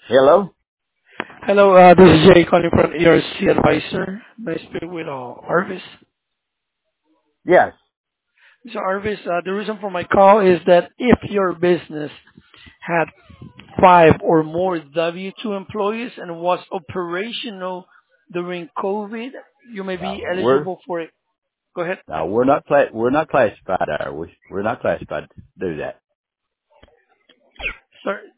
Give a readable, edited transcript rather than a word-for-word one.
Hello? Hello, this is Jay calling from ERC Advisor. May I speak with Arvis? Yes. So Arvis, the reason for my call is that if your business had five or more W-2 employees and was operational during COVID, you may be No, eligible for it. Go ahead. we're not classified. We're not classified to do that. Sir,